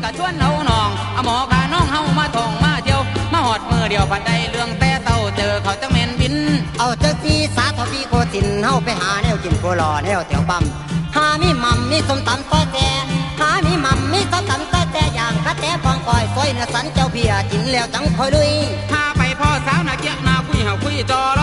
ละชวนเอาน้องเอาหมอขาน้องเฮามาท่องมาเที่ยวมาหอดมือเดียวผัดได้เรื่องแต่เต้าเจอเขาจังเมนบินเอาเจ้าซีสาทวีโคสินเฮาไปหาแนวกินโคลอแนวแถวปั๊มหามีหม่ำมีส้มตำต้อแต่หามีหม่ำมีส้มตำต้อแต่อย่างกะแตฟองก้อยซอยเนื้อสันเจ้าเพียกินแล้วจังคอยลุยพาไปพ่อสาวนาเกียนาคุยเฮาคุยจอ